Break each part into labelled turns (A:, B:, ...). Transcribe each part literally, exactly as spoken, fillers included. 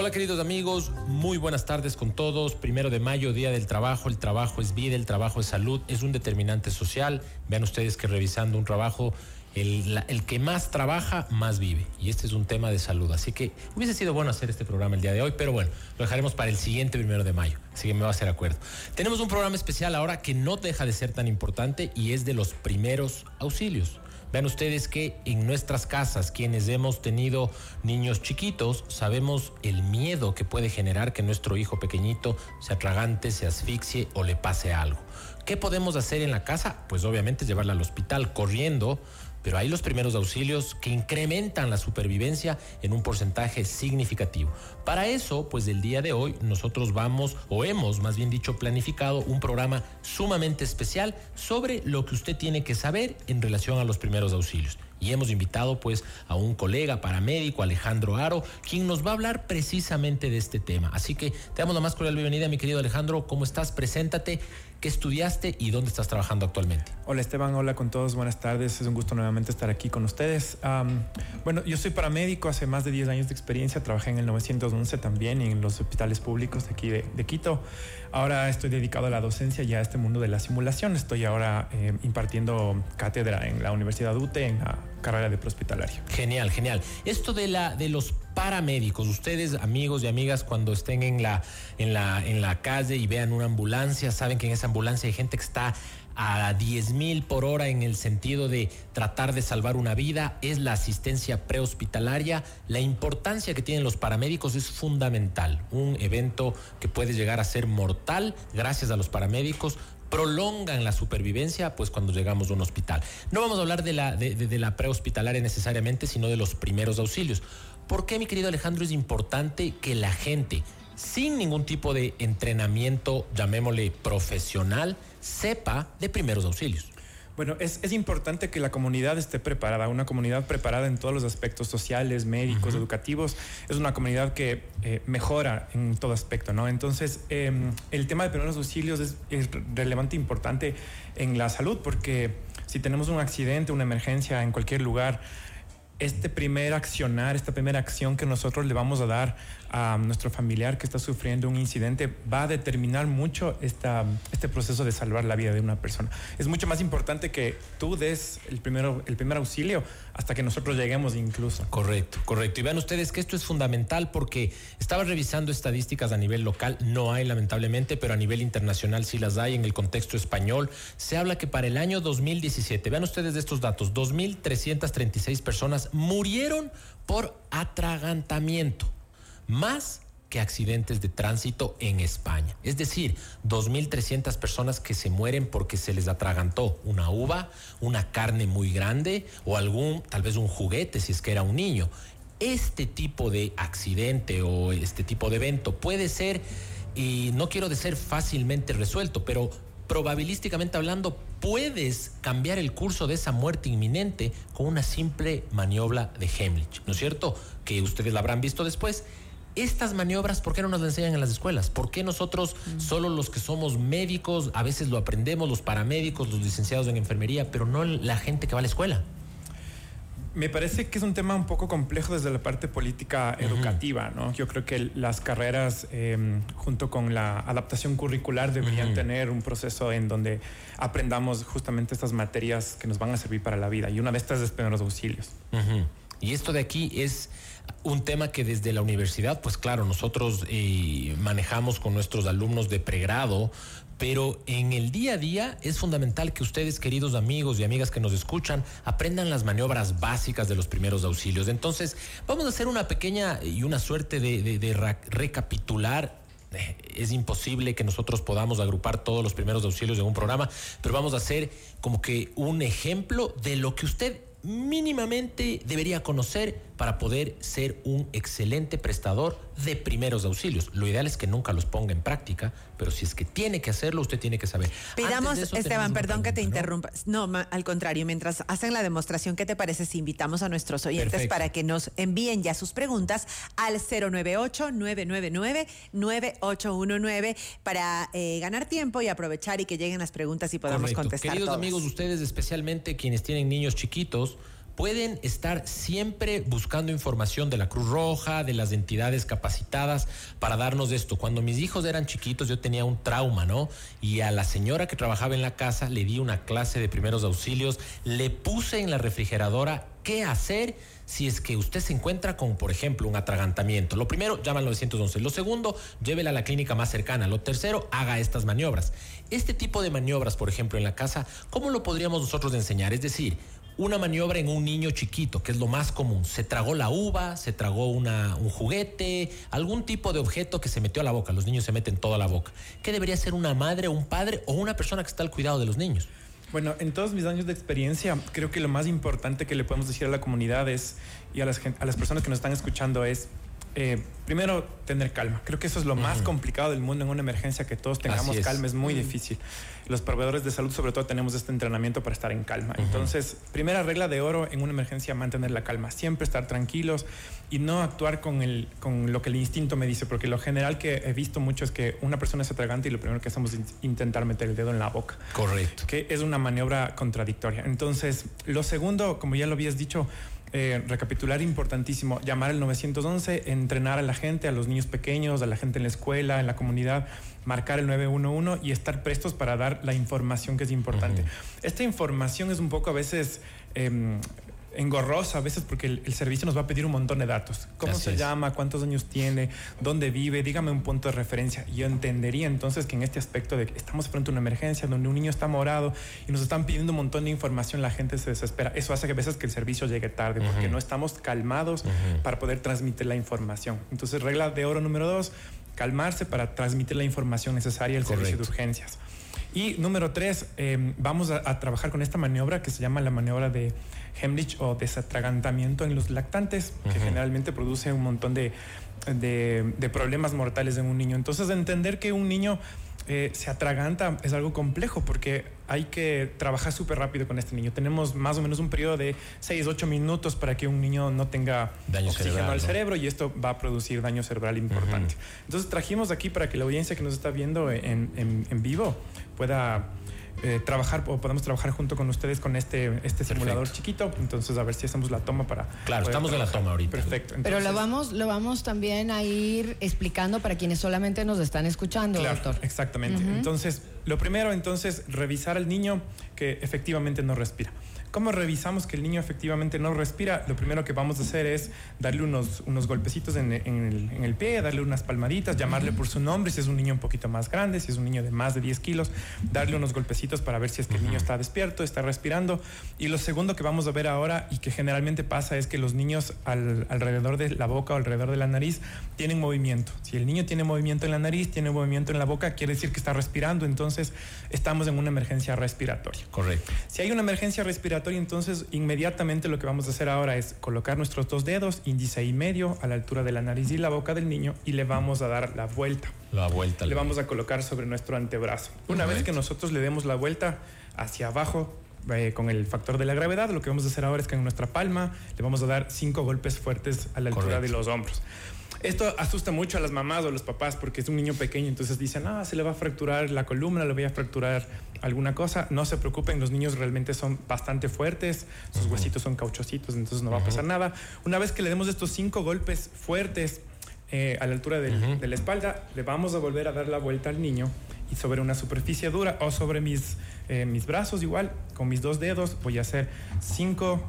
A: Hola queridos amigos, muy buenas tardes con todos. Primero de mayo, Día del Trabajo. El trabajo es vida, el trabajo es salud, es un determinante social. Vean ustedes que revisando un trabajo, el, la, el que más trabaja, más vive. Y este es un tema de salud. Así que hubiese sido bueno hacer este programa el día de hoy, pero bueno, lo dejaremos para el siguiente primero de mayo. Así que me va a hacer acuerdo. Tenemos un programa especial ahora que no deja de ser tan importante y es de los primeros auxilios. Vean ustedes que en nuestras casas, quienes hemos tenido niños chiquitos, sabemos el miedo que puede generar que nuestro hijo pequeñito se atragante, se asfixie o le pase algo. ¿Qué podemos hacer en la casa? Pues obviamente llevarla al hospital corriendo, pero hay los primeros auxilios que incrementan la supervivencia en un porcentaje significativo. Para eso, pues el día de hoy nosotros vamos, o hemos más bien dicho, planificado un programa sumamente especial sobre lo que usted tiene que saber en relación a los primeros auxilios. Y hemos invitado pues a un colega paramédico, Alejandro Haro, quien nos va a hablar precisamente de este tema. Así que te damos la más cordial bienvenida, mi querido Alejandro. ¿Cómo estás? Preséntate. ¿Qué estudiaste y dónde estás trabajando actualmente?
B: Hola Esteban, hola con todos, buenas tardes. Es un gusto nuevamente estar aquí con ustedes. Um, bueno, yo soy paramédico, hace más de diez años de experiencia. Trabajé en el novecientos once también en los hospitales públicos de aquí de, de Quito. Ahora estoy dedicado a la docencia y a este mundo de la simulación. Estoy ahora eh, impartiendo cátedra en la Universidad U T E en la carrera de prehospitalario.
A: Genial, genial. Esto de la de los paramédicos, ustedes amigos y amigas cuando estén en la en la en la calle y vean una ambulancia, saben que en esa ambulancia hay gente que está a diez mil por hora en el sentido de tratar de salvar una vida. Es la asistencia prehospitalaria. La importancia que tienen los paramédicos es fundamental. Un evento que puede llegar a ser mortal gracias a los paramédicos prolongan la supervivencia pues cuando llegamos a un hospital. No vamos a hablar de la, de, de, de la prehospitalaria necesariamente, sino de los primeros auxilios. ¿Por qué, mi querido Alejandro, es importante que la gente, sin ningún tipo de entrenamiento, llamémosle profesional, sepa de primeros auxilios?
B: Bueno, es, es importante que la comunidad esté preparada, una comunidad preparada en todos los aspectos sociales, médicos, uh-huh. educativos. Es una comunidad que eh, mejora en todo aspecto, ¿no? Entonces, eh, el tema de primeros auxilios es, es relevante e importante en la salud, porque si tenemos un accidente, una emergencia en cualquier lugar, este primer accionar, esta primera acción que nosotros le vamos a dar a nuestro familiar que está sufriendo un incidente va a determinar mucho esta, este proceso de salvar la vida de una persona. Es mucho más importante que tú des el, primero, el primer auxilio hasta que nosotros lleguemos incluso.
A: Correcto, correcto. Y vean ustedes que esto es fundamental porque estaba revisando estadísticas a nivel local, no hay lamentablemente, pero a nivel internacional sí las hay. En el contexto español se habla que para el año dos mil diecisiete, vean ustedes de estos datos, dos mil trescientas treinta y seis personas murieron por atragantamiento, más que accidentes de tránsito en España. Es decir, dos mil trescientas personas que se mueren porque se les atragantó una uva, una carne muy grande o algún, tal vez un juguete si es que era un niño. Este tipo de accidente o este tipo de evento puede ser, y no quiero decir fácilmente resuelto, pero probabilísticamente hablando, puedes cambiar el curso de esa muerte inminente con una simple maniobra de Heimlich, ¿no es cierto? Que ustedes la habrán visto después. Estas maniobras, ¿por qué no nos las enseñan en las escuelas? ¿Por qué nosotros, mm. solo los que somos médicos, a veces lo aprendemos, los paramédicos, los licenciados en enfermería, pero no la gente que va a la escuela?
B: Me parece que es un tema un poco complejo desde la parte política educativa, uh-huh. ¿no? Yo creo que las carreras, eh, junto con la adaptación curricular, deberían uh-huh. tener un proceso en donde aprendamos justamente estas materias que nos van a servir para la vida. Y una de estas es primeros auxilios.
A: Uh-huh. Y esto de aquí es un tema que desde la universidad, pues claro, nosotros eh, manejamos con nuestros alumnos de pregrado, pero en el día a día es fundamental que ustedes, queridos amigos y amigas que nos escuchan, aprendan las maniobras básicas de los primeros auxilios. Entonces, vamos a hacer una pequeña y una suerte de, de, de ra- recapitular. Es imposible que nosotros podamos agrupar todos los primeros auxilios en un programa, pero vamos a hacer como que un ejemplo de lo que usted mínimamente debería conocer para poder ser un excelente prestador de primeros auxilios. Lo ideal es que nunca los ponga en práctica, pero si es que tiene que hacerlo, usted tiene que saber.
C: Pidamos, eso, Esteban, perdón pregunta, que te interrumpa. No, ma, al contrario, mientras hacen la demostración, ¿qué te parece si invitamos a nuestros oyentes Perfecto. Para que nos envíen ya sus preguntas al cero nueve ocho, nueve nueve nueve, nueve ocho uno nueve para eh, ganar tiempo y aprovechar y que lleguen las preguntas y podamos
A: Correcto.
C: contestar
A: Queridos
C: todos.
A: amigos, ustedes especialmente quienes tienen niños chiquitos, pueden estar siempre buscando información de la Cruz Roja, de las entidades capacitadas para darnos esto. Cuando mis hijos eran chiquitos yo tenía un trauma, ¿no? Y a la señora que trabajaba en la casa le di una clase de primeros auxilios, le puse en la refrigeradora qué hacer si es que usted se encuentra con, por ejemplo, un atragantamiento. Lo primero, llama al nueve once. Lo segundo, llévela a la clínica más cercana. Lo tercero, haga estas maniobras. Este tipo de maniobras, por ejemplo, en la casa, ¿cómo lo podríamos nosotros enseñar? Es decir, una maniobra en un niño chiquito, que es lo más común. Se tragó la uva, se tragó una, un juguete, algún tipo de objeto que se metió a la boca. Los niños se meten todo a la boca. ¿Qué debería ser una madre, un padre o una persona que está al cuidado de los niños?
B: Bueno, en todos mis años de experiencia, creo que lo más importante que le podemos decir a la comunidad es, y a las, a las personas que nos están escuchando es, eh, primero, tener calma. Creo que eso es lo uh-huh. más complicado del mundo en una emergencia, que todos tengamos es. calma, es muy uh-huh. difícil. Los proveedores de salud, sobre todo, tenemos este entrenamiento para estar en calma. Uh-huh. Entonces, primera regla de oro en una emergencia, mantener la calma. Siempre estar tranquilos y no actuar con, el, con lo que el instinto me dice, porque lo general que he visto mucho es que una persona se atraganta y lo primero que hacemos es intentar meter el dedo en la boca.
A: Correcto.
B: Que es una maniobra contradictoria. Entonces, lo segundo, como ya lo habías dicho, Eh, recapitular, importantísimo, llamar al nueve once, entrenar a la gente, a los niños pequeños, a la gente en la escuela, en la comunidad, marcar el nueve uno uno y estar prestos para dar la información que es importante. Uh-huh. Esta información es un poco a veces eh, engorrosa, a veces porque el, el servicio nos va a pedir un montón de datos. ¿Cómo Así se es. llama? ¿Cuántos años tiene? ¿Dónde vive? Dígame un punto de referencia. Yo entendería entonces que en este aspecto de que estamos frente a una emergencia donde un niño está morado y nos están pidiendo un montón de información, la gente se desespera. Eso hace que a veces que el servicio llegue tarde uh-huh. porque no estamos calmados uh-huh. para poder transmitir la información. Entonces, regla de oro número dos, calmarse para transmitir la información necesaria al Correcto. servicio de urgencias. Y número tres, eh, vamos a, a trabajar con esta maniobra que se llama la maniobra de Heimlich o desatragantamiento en los lactantes, uh-huh. que generalmente produce un montón de, de, de problemas mortales en un niño. Entonces, entender que un niño eh, se atraganta es algo complejo porque hay que trabajar súper rápido con este niño. Tenemos más o menos un periodo de seis, ocho minutos para que un niño no tenga
A: daño
B: oxígeno
A: cerebral,
B: al
A: ¿no?
B: cerebro, y esto va a producir daño cerebral importante. Uh-huh. Entonces, trajimos aquí para que la audiencia que nos está viendo en, en, en vivo pueda eh, trabajar, o podemos trabajar junto con ustedes con este, este simulador chiquito. Entonces, a ver si hacemos la toma para...
A: Claro, estamos trabajar. en la toma ahorita.
B: Perfecto. Entonces,
D: pero lo vamos, lo vamos también a ir explicando para quienes solamente nos están escuchando,
B: claro,
D: doctor.
B: Exactamente. Uh-huh. Entonces, lo primero, entonces, revisar al niño que efectivamente no respira. ¿Cómo revisamos que el niño efectivamente no respira? Lo primero que vamos a hacer es darle unos, unos golpecitos en, en, el, en el pie, darle unas palmaditas, llamarle por su nombre si es un niño un poquito más grande, si es un niño de más de diez kilos, darle unos golpecitos para ver si es que el niño está despierto, está respirando. Y lo segundo que vamos a ver ahora, y que generalmente pasa, es que los niños al, alrededor de la boca o alrededor de la nariz tienen movimiento. Si el niño tiene movimiento en la nariz, tiene movimiento en la boca, quiere decir que está respirando. Entonces, estamos en una emergencia respiratoria.
A: Correcto.
B: Si hay una emergencia respiratoria, entonces inmediatamente lo que vamos a hacer ahora es colocar nuestros dos dedos, índice y medio, a la altura de la nariz y la boca del niño, y le vamos a dar la vuelta.
A: La vuelta.
B: Le vamos a colocar sobre nuestro antebrazo. Una vez que nosotros le demos la vuelta hacia abajo, eh, con el factor de la gravedad, lo que vamos a hacer ahora es que en nuestra palma le vamos a dar cinco golpes fuertes a la altura Correcto. de los hombros. Esto asusta mucho a las mamás o a los papás porque es un niño pequeño, entonces dicen, ah, se le va a fracturar la columna, le voy a fracturar alguna cosa. No se preocupen, los niños realmente son bastante fuertes, sus uh-huh. huesitos son cauchositos, entonces no va uh-huh. a pasar nada. Una vez que le demos estos cinco golpes fuertes eh, a la altura del, uh-huh. de la espalda, le vamos a volver a dar la vuelta al niño, y sobre una superficie dura o sobre mis, eh, mis brazos igual, con mis dos dedos, voy a hacer cinco...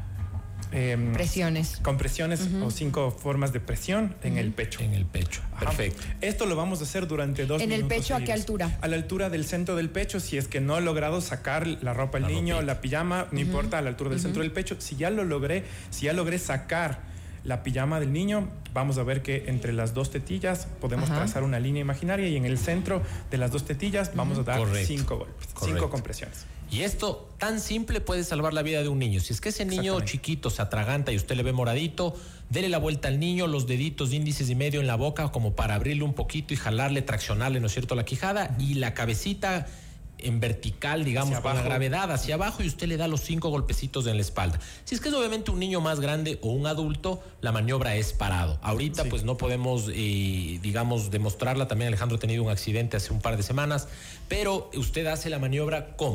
B: Eh,
D: presiones.
B: Compresiones uh-huh. o cinco formas de presión en uh-huh. el pecho.
A: En el pecho. Ajá. Perfecto.
B: Esto lo vamos a hacer durante dos
D: ¿En
B: minutos.
D: ¿En el pecho
B: seguidos.
D: a qué altura?
B: A la altura del centro del pecho. Si es que no he logrado sacar la ropa al la niño, ropita. la pijama, no uh-huh. importa, a la altura del uh-huh. centro del pecho. Si ya lo logré, si ya logré sacar la pijama del niño, vamos a ver que entre las dos tetillas podemos Ajá. trazar una línea imaginaria, y en el centro de las dos tetillas vamos uh-huh. a dar Correcto. cinco golpes, Correcto. cinco compresiones.
A: Y esto tan simple puede salvar la vida de un niño. Si es que ese niño chiquito se atraganta y usted le ve moradito, dele la vuelta al niño, los deditos índices y medio en la boca como para abrirle un poquito y jalarle, traccionarle, ¿no es cierto?, la quijada, y la cabecita en vertical, digamos, con la gravedad hacia abajo, y usted le da los cinco golpecitos en la espalda. Si es que es obviamente un niño más grande o un adulto, la maniobra es parado. Ahorita sí. pues no podemos, eh, digamos, demostrarla. También Alejandro ha tenido un accidente hace un par de semanas, pero usted hace la maniobra ¿cómo?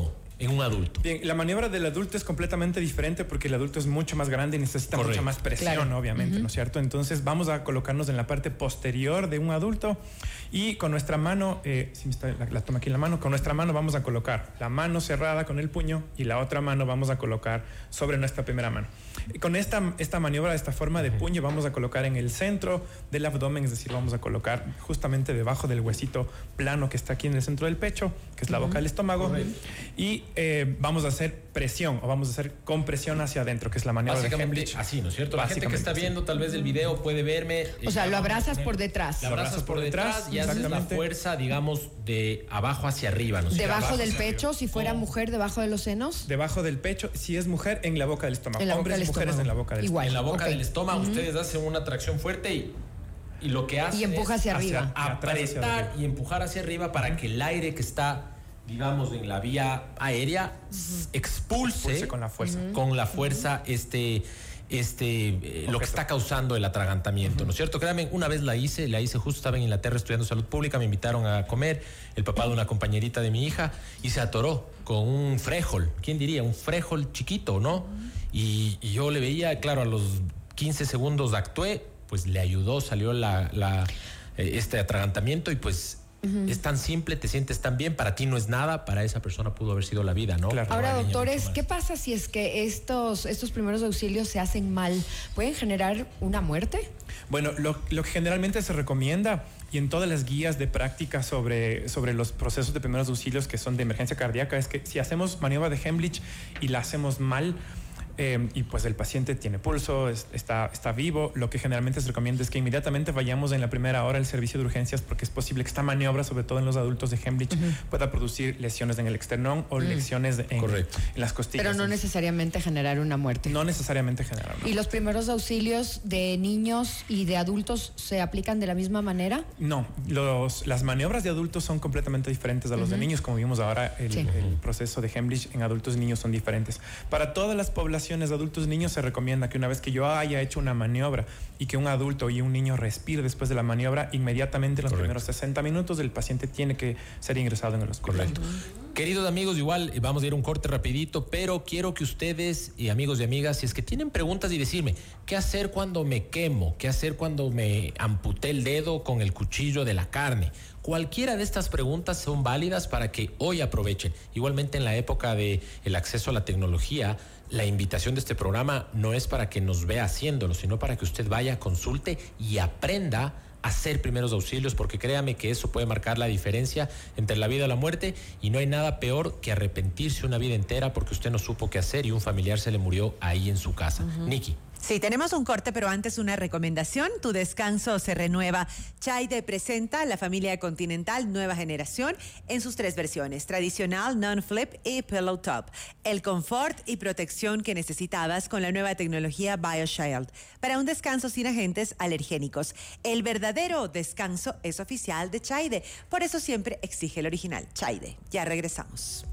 A: en un adulto?
B: Bien, la maniobra del adulto es completamente diferente porque el adulto es mucho más grande y necesita Correcto. mucha más presión, claro. obviamente, uh-huh. ¿no es cierto? Entonces vamos a colocarnos en la parte posterior de un adulto y con nuestra mano, eh, si me está, la, la toma aquí en la mano, con nuestra mano vamos a colocar la mano cerrada con el puño y la otra mano vamos a colocar sobre nuestra primera mano. Y con esta, esta maniobra, de esta forma de puño, vamos a colocar en el centro del abdomen, es decir, vamos a colocar justamente debajo del huesito plano que está aquí en el centro del pecho, que es la uh-huh. boca del estómago, Correcto. y eh, vamos a hacer presión o vamos a hacer compresión hacia adentro, que es la maniobra de Hemlich.
A: Así, ¿no es cierto? La gente que está viendo sí. tal vez el video puede verme.
D: O sea, lo abrazas por detrás.
A: Lo abrazas por detrás y haces la fuerza, digamos, de abajo hacia arriba, ¿no es cierto?
D: Debajo del pecho, arriba. si fuera ¿Cómo? mujer, debajo de los senos.
B: Debajo del pecho, si es mujer, en la boca del estómago.
D: En la
B: Hombres y mujeres en la boca del
D: Igual.
A: estómago. En la boca
D: okay.
A: del estómago,
D: uh-huh.
A: ustedes hacen una tracción fuerte y y lo que hace
D: y empuja hacia
A: es
D: arriba.
A: apretar hacia y empujar hacia arriba para que el aire que está, digamos, en la vía aérea uh-huh. expulse,
B: expulse con la fuerza,
A: uh-huh. con la fuerza uh-huh. este este eh, lo que está causando el atragantamiento, uh-huh. ¿no es cierto? Créanme, una vez la hice, la hice justo, estaba en Inglaterra estudiando salud pública, me invitaron a comer, el papá de una compañerita de mi hija y se atoró con un frejol, ¿quién diría? Un frejol chiquito, ¿no? Uh-huh. Y, y yo le veía, claro, a los quince segundos actué, pues le ayudó, salió la, la, eh, este atragantamiento y pues uh-huh. es tan simple, te sientes tan bien, para ti no es nada, para esa persona pudo haber sido la vida, ¿no?
B: Claro.
D: Ahora, doctores, ¿qué pasa si es que estos, estos primeros auxilios se hacen mal? ¿Pueden generar una muerte?
B: Bueno, lo, lo que generalmente se recomienda y en todas las guías de práctica sobre, sobre los procesos de primeros auxilios que son de emergencia cardíaca es que si hacemos maniobra de Hemlich y la hacemos mal, Eh, y pues el paciente tiene pulso, es, está, está vivo, lo que generalmente se recomienda es que inmediatamente vayamos en la primera hora al servicio de urgencias porque es posible que esta maniobra, sobre todo en los adultos de Hemlich, uh-huh. pueda producir lesiones en el esternón o uh-huh. lesiones en, en las costillas.
D: Pero no necesariamente generar una muerte.
B: No necesariamente generar una muerte.
D: ¿Y los primeros auxilios de niños y de adultos se aplican de la misma manera?
B: No, los, las maniobras de adultos son completamente diferentes a los uh-huh. de niños, como vimos ahora, el, sí. el proceso de Hemlich en adultos y niños son diferentes. Para todas las poblaciones de adultos y niños se recomienda que una vez que yo haya hecho una maniobra y que un adulto y un niño respire después de la maniobra, inmediatamente en los Correcto. primeros sesenta minutos el paciente tiene que ser ingresado en el hospital.
A: Correcto. Queridos amigos, igual vamos a ir a un corte rapidito, pero quiero que ustedes y amigos y amigas, si es que tienen preguntas y decirme, ¿qué hacer cuando me quemo? ¿Qué hacer cuando me amputé el dedo con el cuchillo de la carne? Cualquiera de estas preguntas son válidas para que hoy aprovechen. Igualmente en la época del acceso a la tecnología, la invitación de este programa no es para que nos vea haciéndolo, sino para que usted vaya, consulte y aprenda a hacer primeros auxilios, porque créame que eso puede marcar la diferencia entre la vida y la muerte, y no hay nada peor que arrepentirse una vida entera porque usted no supo qué hacer y un familiar se le murió ahí en su casa. Uh-huh. Nikki.
C: Sí, tenemos un corte, pero antes una recomendación. Tu descanso se renueva. Chaide presenta la familia Continental Nueva Generación en sus tres versiones: tradicional, non-flip y pillow top. El confort y protección que necesitabas con la nueva tecnología BioShield para un descanso sin agentes alergénicos. El verdadero descanso es oficial de Chaide. Por eso siempre exige el original. Chaide. Ya regresamos.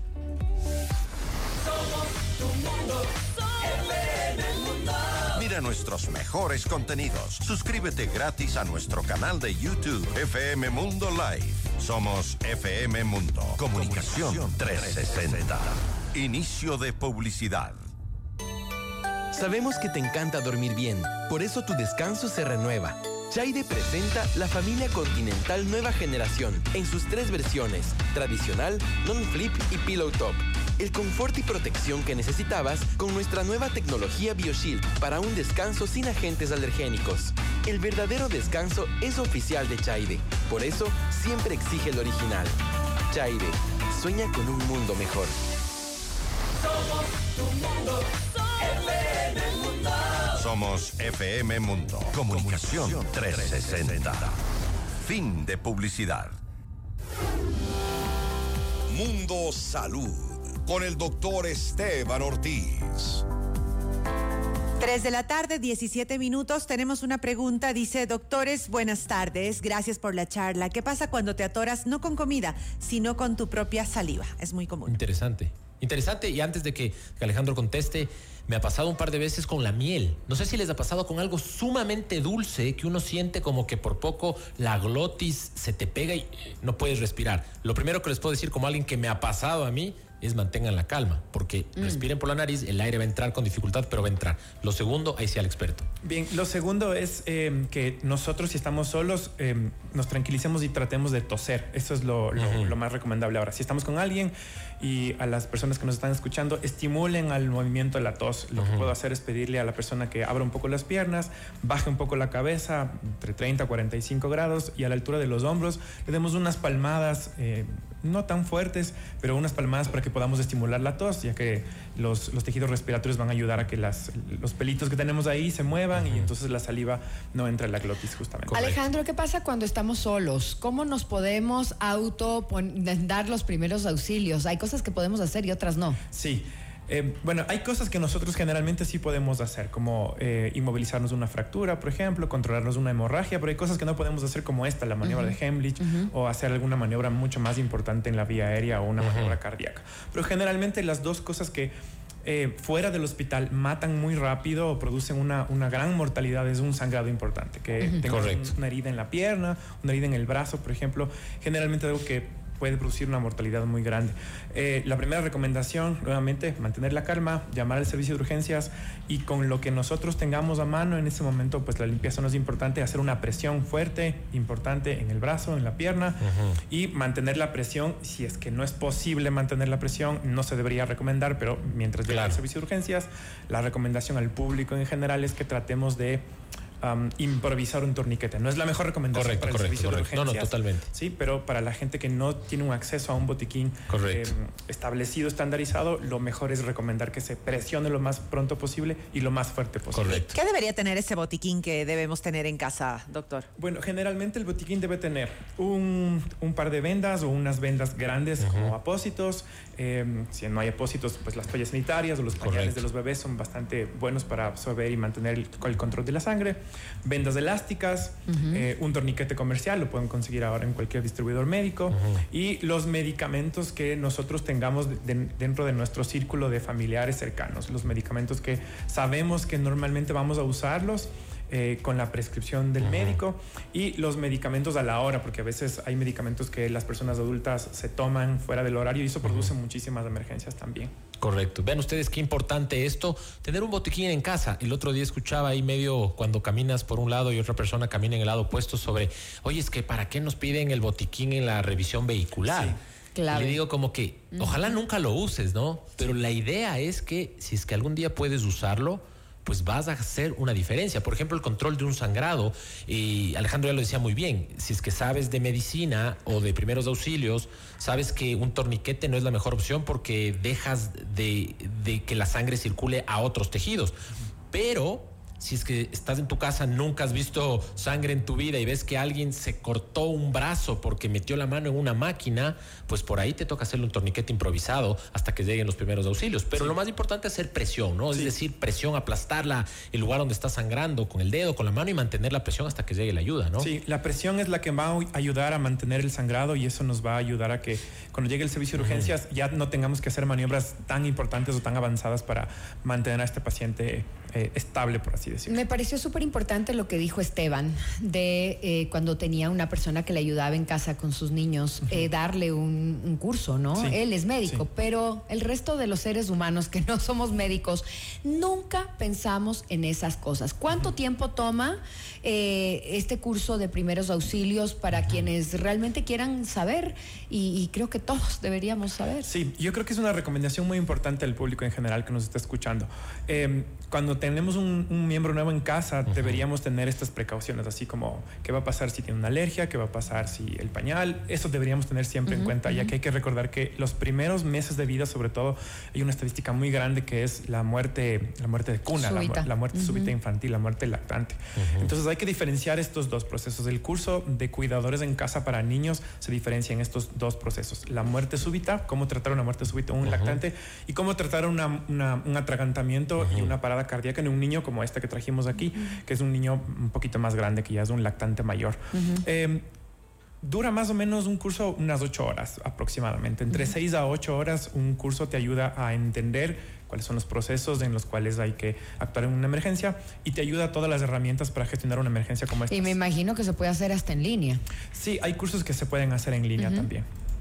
E: Somos tu mundo. Mira nuestros mejores contenidos. Suscríbete gratis a nuestro canal de YouTube F M Mundo Live. Somos F M Mundo. Comunicación, Comunicación trescientos sesenta. Inicio de publicidad.
F: Sabemos que te encanta dormir bien, por eso tu descanso se renueva. Chaide presenta la familia Continental Nueva Generación en sus tres versiones: tradicional, non-flip y pillow top. El confort y protección que necesitabas con nuestra nueva tecnología BioShield para un descanso sin agentes alergénicos. El verdadero descanso es oficial de Chaide, por eso siempre exige el original. Chaide, sueña con un mundo mejor.
E: Somos tu mundo, F M Mundo. Somos F M Mundo. Comunicación trescientos sesenta. Fin de publicidad. Mundo Salud con el doctor Esteban Ortiz.
C: Tres de la tarde, diecisiete minutos. Tenemos una pregunta. Dice: doctores, buenas tardes. Gracias por la charla. ¿Qué pasa cuando te atoras no con comida, sino con tu propia saliva? Es muy común.
A: Interesante. Interesante. Y antes de que, que Alejandro conteste, me ha pasado un par de veces con la miel. No sé si les ha pasado con algo sumamente dulce que uno siente como que por poco la glotis se te pega y no puedes respirar. Lo primero que les puedo decir como alguien que me ha pasado a mí, es mantengan la calma, porque mm. respiren por la nariz, el aire va a entrar con dificultad, pero va a entrar. Lo segundo, ahí sí al experto.
B: Bien, lo segundo es eh, que nosotros, si estamos solos, eh, nos tranquilicemos y tratemos de toser. Eso es lo, lo, uh-huh. lo más recomendable ahora. Si estamos con alguien y a las personas que nos están escuchando, estimulen al movimiento de la tos. Lo uh-huh. que puedo hacer es pedirle a la persona que abra un poco las piernas, baje un poco la cabeza, entre treinta a cuarenta y cinco grados, y a la altura de los hombros le demos unas palmadas, eh, no tan fuertes, pero unas palmadas para que podamos estimular la tos, ya que los, los tejidos respiratorios van a ayudar a que las, los pelitos que tenemos ahí se muevan uh-huh. y entonces la saliva no entra en la glotis justamente.
D: Correcto. Alejandro, ¿qué pasa cuando estamos solos? ¿Cómo nos podemos auto dar los primeros auxilios? Hay cosas que podemos hacer y otras no.
B: Sí. Eh, bueno, hay cosas que nosotros generalmente sí podemos hacer, como eh, inmovilizarnos de una fractura, por ejemplo, controlarnos de una hemorragia, pero hay cosas que no podemos hacer como esta, la maniobra uh-huh. de Heimlich, uh-huh. o hacer alguna maniobra mucho más importante en la vía aérea o una uh-huh. maniobra cardíaca. Pero generalmente las dos cosas que eh, fuera del hospital matan muy rápido o producen una, una gran mortalidad es un sangrado importante, que uh-huh. tengas un, una herida en la pierna, una herida en el brazo, por ejemplo, generalmente algo que puede producir una mortalidad muy grande. Eh, la primera recomendación, nuevamente, mantener la calma, llamar al servicio de urgencias y con lo que nosotros tengamos a mano en ese momento, pues la limpieza no es importante, hacer una presión fuerte, importante en el brazo, en la pierna uh-huh. y mantener la presión. Si es que no es posible mantener la presión, no se debería recomendar, pero mientras llega el servicio de urgencias, la recomendación al público en general es que tratemos de Um, improvisar un torniquete. No es la mejor recomendación
A: correcto,
B: para el
A: correcto,
B: servicio
A: correcto.
B: de urgencias.
A: No, no, totalmente.
B: Sí, pero para la gente que no tiene un acceso a un botiquín eh, establecido, estandarizado, lo mejor es recomendar que se presione lo más pronto posible y lo más fuerte posible.
A: Correcto.
C: ¿Qué debería tener ese botiquín que debemos tener en casa, doctor?
B: Bueno, generalmente el botiquín debe tener un, un par de vendas o unas vendas grandes uh-huh. como apósitos. Eh, si no hay apósitos, pues las toallas sanitarias o los pañales correcto. De los bebés son bastante buenos para absorber y mantener el, el control de la sangre. Vendas elásticas, uh-huh. eh, un torniquete comercial, lo pueden conseguir ahora en cualquier distribuidor médico, uh-huh. y los medicamentos que nosotros tengamos de, dentro de nuestro círculo de familiares cercanos, los medicamentos que sabemos que normalmente vamos a usarlos Eh, con la prescripción del uh-huh. médico y los medicamentos a la hora, porque a veces hay medicamentos que las personas adultas se toman fuera del horario y eso produce uh-huh. muchísimas emergencias también.
A: Correcto. Vean ustedes qué importante esto, tener un botiquín en casa. El otro día escuchaba ahí medio cuando caminas por un lado y otra persona camina en el lado opuesto sobre, oye, es que ¿para qué nos piden el botiquín en la revisión vehicular? Sí. Claro. Y le digo como que, ojalá uh-huh. nunca lo uses, ¿no? Pero la idea es que si es que algún día puedes usarlo, pues vas a hacer una diferencia. Por ejemplo, el control de un sangrado, y Alejandro ya lo decía muy bien, si es que sabes de medicina o de primeros auxilios, sabes que un torniquete no es la mejor opción porque dejas de, de que la sangre circule a otros tejidos. Pero si es que estás en tu casa, nunca has visto sangre en tu vida y ves que alguien se cortó un brazo porque metió la mano en una máquina, pues por ahí te toca hacerle un torniquete improvisado hasta que lleguen los primeros auxilios. Pero sí. lo más importante es hacer presión, ¿no? Sí. Es decir, presión, aplastarla, el lugar donde está sangrando con el dedo, con la mano y mantener la presión hasta que llegue la ayuda, ¿no?
B: Sí, la presión es la que va a ayudar a mantener el sangrado y eso nos va a ayudar a que cuando llegue el servicio de urgencias uh-huh. ya no tengamos que hacer maniobras tan importantes o tan avanzadas para mantener a este paciente eh, estable, por así decirlo.
D: Me pareció súper importante lo que dijo Esteban de eh, cuando tenía una persona que le ayudaba en casa con sus niños, uh-huh. eh, darle un, un curso, ¿no? Sí. Él es médico, sí. pero el resto de los seres humanos que no somos médicos, nunca pensamos en esas cosas. ¿Cuánto uh-huh. tiempo toma eh, este curso de primeros auxilios para uh-huh. quienes realmente quieran saber? Y, y creo que todos deberíamos saber.
B: Sí, yo creo que es una recomendación muy importante al público en general que nos está escuchando. Eh, cuando tenemos un, un miembro nuevo en casa, uh-huh. deberíamos tener estas precauciones, así como qué va a pasar si tiene una alergia, qué va a pasar si el pañal, eso deberíamos tener siempre uh-huh. en cuenta, uh-huh. ya que hay que recordar que los primeros meses de vida, sobre todo, hay una estadística muy grande que es la muerte, la muerte de cuna, la, la muerte uh-huh. súbita infantil, la muerte lactante. Uh-huh. Entonces hay que diferenciar estos dos procesos. El curso de cuidadores en casa para niños se diferencia en estos dos procesos. La muerte súbita, cómo tratar una muerte súbita en un uh-huh. lactante y cómo tratar una, una, un atragantamiento uh-huh. y una parada cardíaca en un niño como este que trajimos aquí, uh-huh. que es un niño un poquito más grande, que ya es un lactante mayor. Uh-huh. Eh, dura más o menos un curso unas ocho horas aproximadamente. Entre uh-huh. seis a ocho horas un curso te ayuda a entender cuáles son los procesos en los cuales hay que actuar en una emergencia y te ayuda a todas las herramientas para gestionar una emergencia como esta.
D: Y me imagino que se puede hacer hasta en línea.
B: Sí, hay cursos que se pueden hacer en línea uh-huh. también.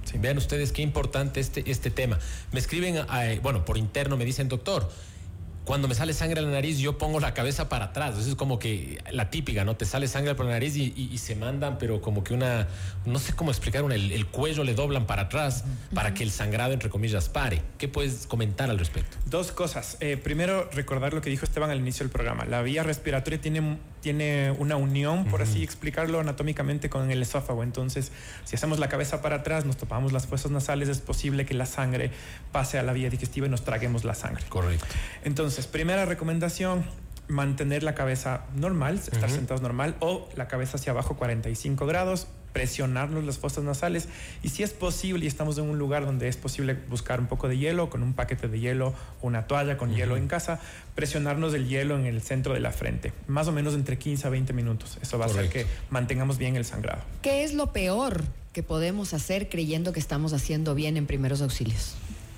A: Sí. Vean ustedes qué importante este, este tema. Me escriben, eh, bueno, por interno me dicen, doctor, cuando me sale sangre a la nariz, yo pongo la cabeza para atrás. Eso es como que la típica, ¿no? Te sale sangre por la nariz y, y, y se mandan, pero como que una, no sé cómo explicar, una, el, el cuello le doblan para atrás uh-huh. para que el sangrado, entre comillas, pare. ¿Qué puedes comentar al respecto?
B: Dos cosas. Eh, primero, recordar lo que dijo Esteban al inicio del programa. La vía respiratoria tiene, tiene una unión, por uh-huh. así explicarlo anatómicamente, con el esófago. Entonces, si hacemos la cabeza para atrás, nos topamos las fosas nasales, es posible que la sangre pase a la vía digestiva y nos traguemos la sangre.
A: Correcto.
B: Entonces, primera recomendación, mantener la cabeza normal, estar uh-huh. sentados normal, o la cabeza hacia abajo cuarenta y cinco grados, presionarnos las fosas nasales, y si es posible y estamos en un lugar donde es posible buscar un poco de hielo, con un paquete de hielo o una toalla con uh-huh. hielo en casa, presionarnos el hielo en el centro de la frente, más o menos entre quince a veinte minutos. Eso va Correcto. a hacer que mantengamos bien el sangrado.
D: ¿Qué es lo peor que podemos hacer creyendo que estamos haciendo bien en primeros auxilios?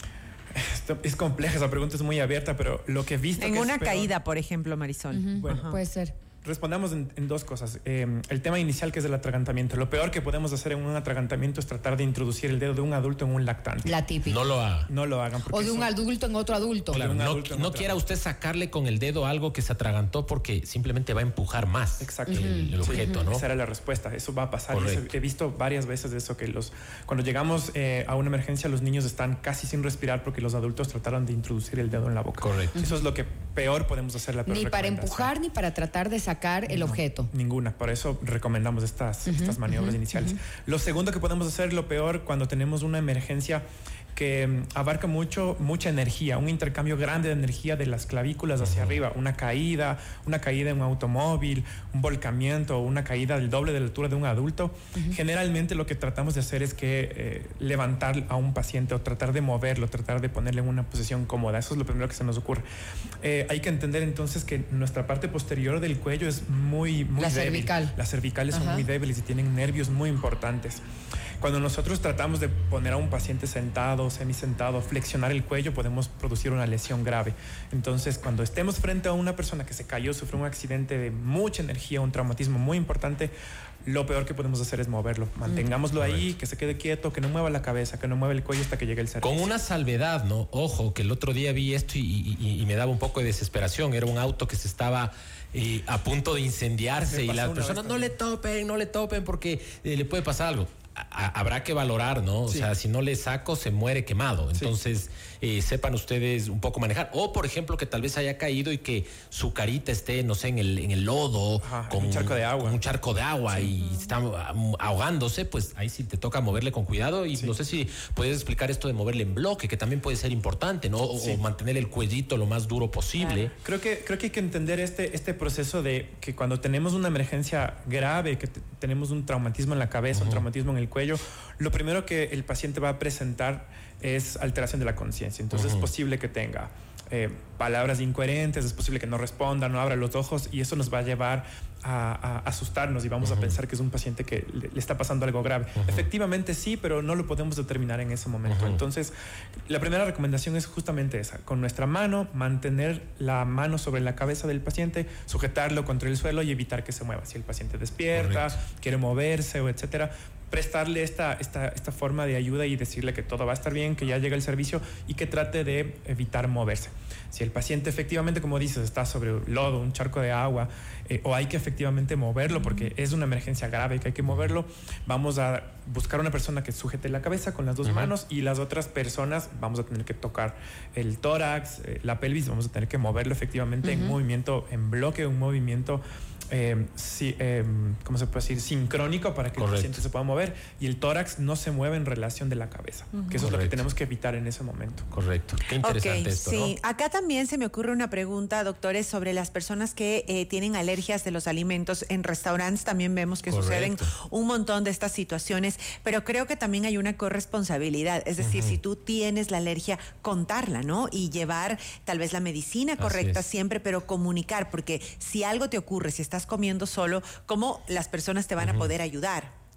B: Esto es compleja, esa pregunta es muy abierta, pero lo que he visto...
C: En
B: que
C: una
B: es peor,
C: caída, por ejemplo, Marisol.
D: Uh-huh.
B: Bueno,
D: puede ser.
B: Respondamos en, en dos cosas. Eh, el tema inicial, que es el atragantamiento. Lo peor que podemos hacer en un atragantamiento es tratar de introducir el dedo de un adulto en un lactante.
D: La típica.
A: No lo haga.
B: No lo hagan.
D: O de un eso, adulto en otro adulto.
A: Claro, no,
B: adulto
A: no quiera usted sacarle con el dedo algo que se atragantó, porque simplemente va a empujar más.
B: Exacto.
A: el, el objeto, sí, ¿no?
B: Esa era la respuesta. Eso va a pasar. He visto varias veces de eso, que los cuando llegamos eh, a una emergencia, los niños están casi sin respirar porque los adultos trataron de introducir el dedo en la boca.
A: Correcto.
B: Eso es lo que peor podemos hacer. La peor
D: ni para empujar ni para tratar de sacar el
B: no,
D: objeto.
B: Ninguna. Por eso recomendamos estas, uh-huh, estas maniobras uh-huh, iniciales. Uh-huh. Lo segundo que podemos hacer, lo peor, cuando tenemos una emergencia que abarca mucho, mucha energía, un intercambio grande de energía de las clavículas hacia uh-huh. arriba, una caída, una caída en un automóvil, un volcamiento, una caída del doble de la altura de un adulto. Uh-huh. Generalmente lo que tratamos de hacer es que eh, levantar a un paciente, o tratar de moverlo, tratar de ponerle en una posición cómoda. Eso es lo primero que se nos ocurre. Eh, hay que entender entonces que nuestra parte posterior del cuello es muy, muy
D: la
B: débil.
D: Cervical.
B: Las cervicales
D: uh-huh.
B: son muy débiles y tienen nervios muy importantes. Cuando nosotros tratamos de poner a un paciente sentado, semisentado, flexionar el cuello, podemos producir una lesión grave. Entonces, cuando estemos frente a una persona que se cayó, sufrió un accidente de mucha energía, un traumatismo muy importante, lo peor que podemos hacer es moverlo. Mantengámoslo Correcto. ahí, que se quede quieto, que no mueva la cabeza, que no mueva el cuello hasta que llegue el servicio.
A: Con una salvedad, ¿no? Ojo, que el otro día vi esto y, y, y me daba un poco de desesperación. Era un auto que se estaba eh, a punto de incendiarse y las personas no le topen, no le topen porque eh, le puede pasar algo. A, habrá que valorar, ¿no? O sí. sea, si no le saco, se muere quemado. Entonces, sí. eh, sepan ustedes un poco manejar. O, por ejemplo, que tal vez haya caído y que su carita esté, no sé, en el, en el lodo,
B: Ajá,
A: con
B: un charco de agua.
A: Con un charco de agua sí. y está ahogándose, pues ahí sí te toca moverle con cuidado. Y sí. no sé si puedes explicar esto de moverle en bloque, que también puede ser importante, ¿no? O, sí. o mantener el cuellito lo más duro posible.
B: Claro. Creo que, creo que hay que entender este, este proceso de que cuando tenemos una emergencia grave, que t- tenemos un traumatismo en la cabeza, uh-huh. un traumatismo en el cuello, lo primero que el paciente va a presentar es alteración de la conciencia. Entonces uh-huh. es posible que tenga eh, palabras incoherentes, es posible que no responda, no abra los ojos, y eso nos va a llevar a, a asustarnos y vamos uh-huh. a pensar que es un paciente que le, le está pasando algo grave. Uh-huh. Efectivamente sí, pero no lo podemos determinar en ese momento. Uh-huh. Entonces, la primera recomendación es justamente esa: con nuestra mano, mantener la mano sobre la cabeza del paciente, sujetarlo contra el suelo y evitar que se mueva. Si el paciente despierta, Correcto. quiere moverse o etcétera, prestarle esta, esta, esta forma de ayuda y decirle que todo va a estar bien, que ya llega el servicio y que trate de evitar moverse. Si el paciente efectivamente, como dices, está sobre un lodo, un charco de agua, eh, o hay que efectivamente moverlo porque es una emergencia grave que hay que moverlo, vamos a buscar una persona que sujete la cabeza con las dos uh-huh. manos, y las otras personas vamos a tener que tocar el tórax, eh, la pelvis, vamos a tener que moverlo efectivamente uh-huh. en movimiento, en bloque, un movimiento Eh, sí, eh, ¿cómo se puede decir? Sincrónico, para que Correcto. el paciente se pueda mover, y el tórax no se mueve en relación de la cabeza, uh-huh. que eso Correcto. es lo que tenemos que evitar en ese momento.
A: Correcto. Qué interesante okay, esto,
C: sí.
A: ¿no?
C: Acá también se me ocurre una pregunta, doctores, sobre las personas que eh, tienen alergias de los alimentos. En restaurantes también vemos que Correcto. suceden un montón de estas situaciones, pero creo que también hay una corresponsabilidad. Es decir, uh-huh. si tú tienes la alergia, contarla, ¿no? Y llevar tal vez la medicina correcta siempre, pero comunicar, porque si algo te ocurre, si estás comiendo solo, ¿cómo las personas te van uh-huh. a poder ayudar?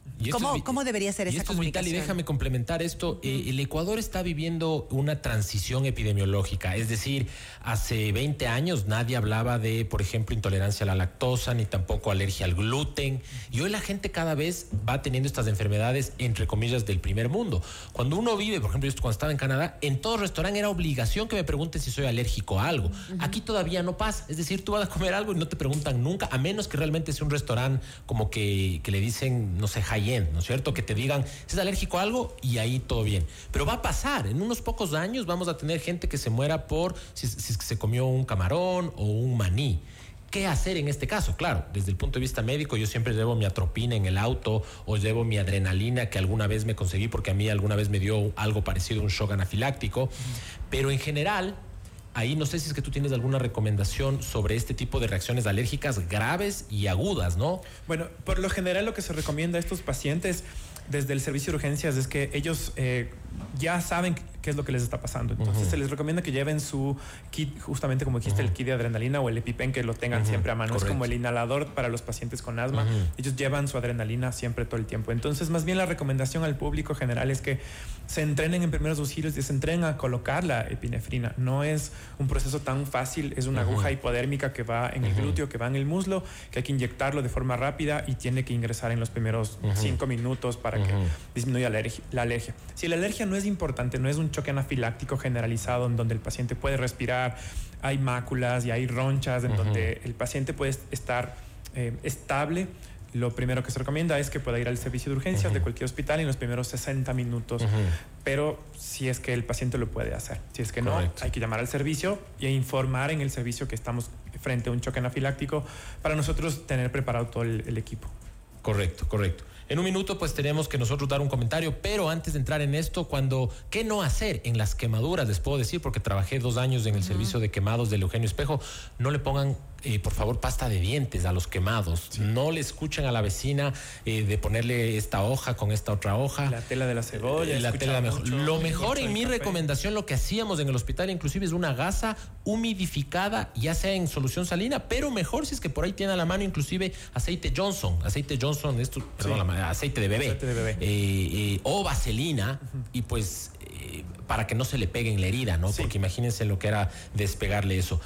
A: Y
C: ¿Cómo,
A: es,
C: ¿Cómo debería ser esa comunicación?
A: Vital, y déjame complementar esto. Uh-huh. Eh, el Ecuador está viviendo una transición epidemiológica. Es decir, hace veinte años nadie hablaba de, por ejemplo, intolerancia a la lactosa, ni tampoco alergia al gluten. Y hoy la gente cada vez va teniendo estas enfermedades, entre comillas, del primer mundo. Cuando uno vive, por ejemplo, yo cuando estaba en Canadá, en todo restaurante era obligación que me pregunten si soy alérgico a algo. Uh-huh. Aquí todavía no pasa. Es decir, tú vas a comer algo y no te preguntan nunca, a menos que realmente sea un restaurante como que, que le dicen, no sé, high-end, ¿no es cierto? Que te digan, ¿es alérgico a algo? Y ahí todo bien. Pero va a pasar. En unos pocos años vamos a tener gente que se muera por si, si se comió un camarón o un maní. ¿Qué hacer en este caso? Claro, desde el punto de vista médico, yo siempre llevo mi atropina en el auto o llevo mi adrenalina que alguna vez me conseguí porque a mí alguna vez me dio algo parecido a un shock anafiláctico. Mm. Pero en general, ahí no sé si es que tú tienes alguna recomendación sobre este tipo de reacciones alérgicas graves y agudas, ¿no?
B: Bueno, por lo general lo que se recomienda a estos pacientes desde el servicio de urgencias es que ellos eh, ya saben qué es lo que les está pasando. Entonces uh-huh. se les recomienda que lleven su kit, justamente como dijiste, uh-huh. el kit de adrenalina o el EpiPen, que lo tengan uh-huh. siempre a mano. Correcto. Es como el inhalador para los pacientes con asma. Uh-huh. Ellos llevan su adrenalina siempre todo el tiempo. Entonces, más bien la recomendación al público general es que se entrenen en primeros auxilios y se entrenen a colocar la epinefrina. No es un proceso tan fácil, es una uh-huh. aguja hipodérmica que va en uh-huh. el glúteo, que va en el muslo, que hay que inyectarlo de forma rápida y tiene que ingresar en los primeros uh-huh. cinco minutos para uh-huh. que disminuya la alergia, la alergia. Si la alergia no es importante, no es un choque anafiláctico generalizado en donde el paciente puede respirar, hay máculas y hay ronchas en uh-huh. donde el paciente puede estar eh, estable, lo primero que se recomienda es que pueda ir al servicio de urgencias uh-huh. de cualquier hospital en los primeros sesenta minutos. Uh-huh. Pero si es que el paciente lo puede hacer. Si es que Correcto. No, hay que llamar al servicio e informar en el servicio que estamos frente a un choque anafiláctico para nosotros tener preparado todo el, el equipo.
A: Correcto, correcto. En un minuto pues tenemos que nosotros dar un comentario, pero antes de entrar en esto, cuando ¿qué no hacer en las quemaduras? Les puedo decir, porque trabajé dos años en el uh-huh. servicio de quemados del Eugenio Espejo, no le pongan eh, por favor pasta de dientes a los quemados, sí. no le escuchen a la vecina eh, de ponerle esta hoja con esta otra hoja.
B: La tela de la cebolla.
A: Eh, la tela mejor. Mucho, lo mejor en mi café. Recomendación, lo que hacíamos en el hospital inclusive es una gasa humidificada, ya sea en solución salina, pero mejor si es que por ahí tiene a la mano inclusive aceite Johnson, aceite Johnson, esto, sí. perdón, la aceite de bebé,
B: aceite de bebé.
A: Eh, eh, o vaselina uh-huh. y pues eh, para que no se le pegue en la herida, ¿no? Sí. Porque imagínense lo que era despegarle eso.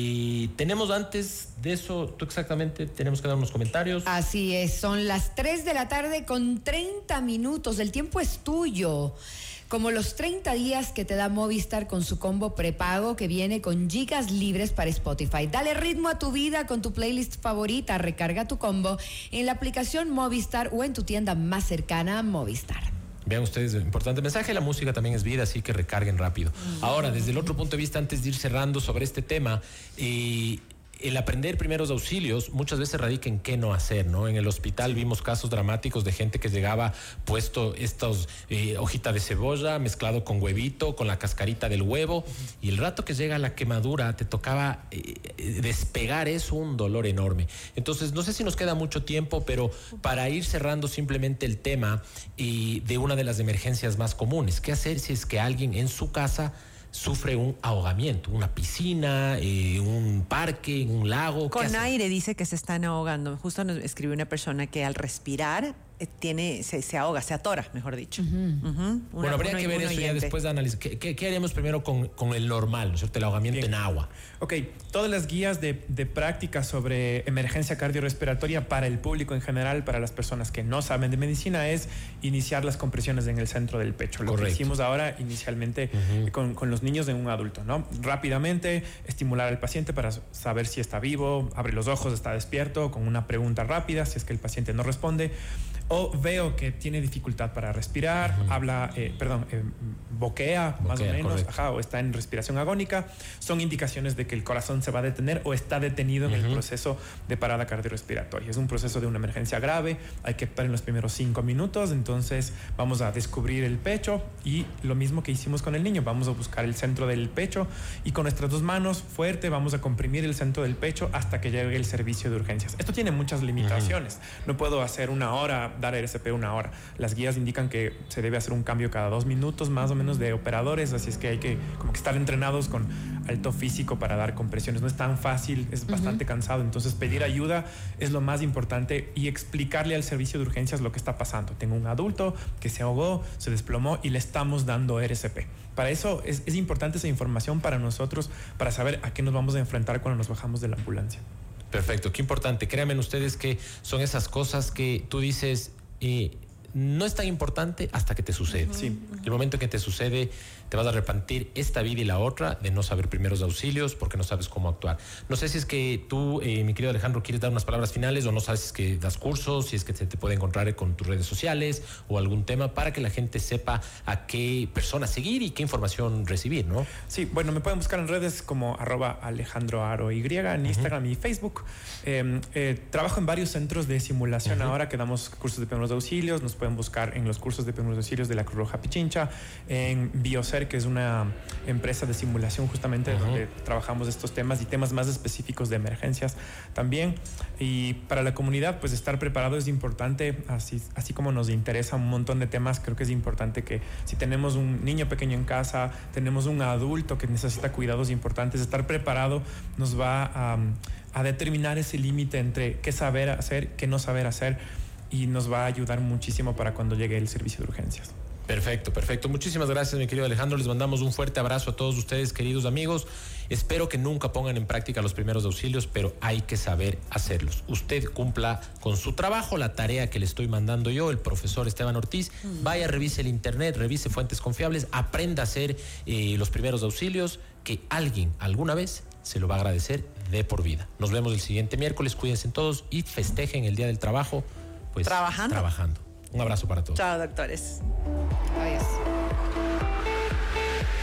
A: Y tenemos antes de eso, tú exactamente tenemos que dar unos comentarios.
D: Así es, son las tres de la tarde con treinta minutos, el tiempo es tuyo. Como los treinta días que te da Movistar con su combo prepago que viene con gigas libres para Spotify. Dale ritmo a tu vida con tu playlist favorita. Recarga tu combo en la aplicación Movistar o en tu tienda más cercana a Movistar.
A: Vean ustedes, importante mensaje, la música también es vida, así que recarguen rápido. Mm. Ahora, desde el otro punto de vista, antes de ir cerrando sobre este tema, eh, el aprender primeros auxilios muchas veces radica en qué no hacer, ¿no? En el hospital vimos casos dramáticos de gente que llegaba puesto estos eh, hojita de cebolla mezclado con huevito, con la cascarita del huevo, uh-huh. y el rato que llega la quemadura te tocaba eh, despegar eso, un dolor enorme. Entonces, no sé si nos queda mucho tiempo, pero para ir cerrando simplemente el tema eh, de una de las emergencias más comunes, ¿qué hacer si es que alguien en su casa sufre un ahogamiento, una piscina, eh, un parque, un lago?
C: Con aire dice que se están ahogando. Justo nos escribió una persona que al respirar eh, tiene, se, se ahoga, se atora, mejor dicho. Uh-huh. Uh-huh. Una,
A: bueno, habría que ver eso oyente. Ya después de analizar. ¿Qué, qué, qué haremos primero con, con el normal, ¿no es cierto? El ahogamiento Bien. En agua.
B: Ok, todas las guías de, de práctica sobre emergencia cardiorrespiratoria para el público en general, para las personas que no saben de medicina, es iniciar las compresiones en el centro del pecho. Lo Correcto. Que hicimos ahora inicialmente uh-huh. con, con los niños de un adulto, ¿no? Rápidamente estimular al paciente para saber si está vivo, abre los ojos, está despierto, con una pregunta rápida, si es que el paciente no responde. O veo que tiene dificultad para respirar, uh-huh. habla, eh, perdón, eh, boquea, boquea más o menos, ajá, o está en respiración agónica. Son indicaciones de que el corazón se va a detener o está detenido uh-huh. en el proceso de parada cardiorrespiratoria. Es un proceso de una emergencia grave, hay que actuar en los primeros cinco minutos, entonces vamos a descubrir el pecho y lo mismo que hicimos con el niño, vamos a buscar el centro del pecho y con nuestras dos manos fuerte vamos a comprimir el centro del pecho hasta que llegue el servicio de urgencias. Esto tiene muchas limitaciones. Uh-huh. No puedo hacer una hora dar R C P una hora. Las guías indican que se debe hacer un cambio cada dos minutos más o menos de operadores, así es que hay que como que estar entrenados con alto físico para dar compresiones. No es tan fácil, es bastante uh-huh. cansado, entonces pedir ayuda es lo más importante y explicarle al servicio de urgencias lo que está pasando. Tengo un adulto que se ahogó, se desplomó y le estamos dando R C P. Para eso es, es importante esa información para nosotros, para saber a qué nos vamos a enfrentar cuando nos bajamos de la ambulancia.
A: Perfecto, qué importante. Créanme ustedes que son esas cosas que tú dices, eh, no es tan importante hasta que te sucede.
B: Uh-huh. Sí.
A: El momento en que te sucede, te vas a arrepentir esta vida y la otra de no saber primeros auxilios porque no sabes cómo actuar. No sé si es que tú, eh, mi querido Alejandro, quieres dar unas palabras finales o no sabes si es que das cursos, si es que se te puede encontrar con tus redes sociales o algún tema para que la gente sepa a qué persona seguir y qué información recibir, ¿no?
B: Sí, bueno, me pueden buscar en redes como arroba Alejandro Aro Y en Instagram uh-huh. y Facebook. Eh, eh, trabajo en varios centros de simulación uh-huh. ahora que damos cursos de primeros auxilios. Nos pueden buscar en los cursos de primeros auxilios de la Cruz Roja Pichincha, en Biocer, que es una empresa de simulación justamente uh-huh. donde trabajamos estos temas y temas más específicos de emergencias también. Y para la comunidad, pues estar preparado es importante, así, así como nos interesa un montón de temas, creo que es importante que si tenemos un niño pequeño en casa, tenemos un adulto que necesita cuidados importantes, estar preparado nos va a, a determinar ese límite entre qué saber hacer, qué no saber hacer, y nos va a ayudar muchísimo para cuando llegue el servicio de urgencias.
A: Perfecto, perfecto. Muchísimas gracias, mi querido Alejandro. Les mandamos un fuerte abrazo a todos ustedes, queridos amigos. Espero que nunca pongan en práctica los primeros auxilios, pero hay que saber hacerlos. Usted cumpla con su trabajo, la tarea que le estoy mandando yo, el profesor Esteban Ortiz. Vaya, revise el internet, revise fuentes confiables, aprenda a hacer eh, los primeros auxilios, que alguien alguna vez se lo va a agradecer de por vida. Nos vemos el siguiente miércoles. Cuídense todos y festejen el Día del Trabajo. Pues,
C: trabajando.
A: Trabajando. Un abrazo para todos.
C: Chao, doctores.
D: Adiós.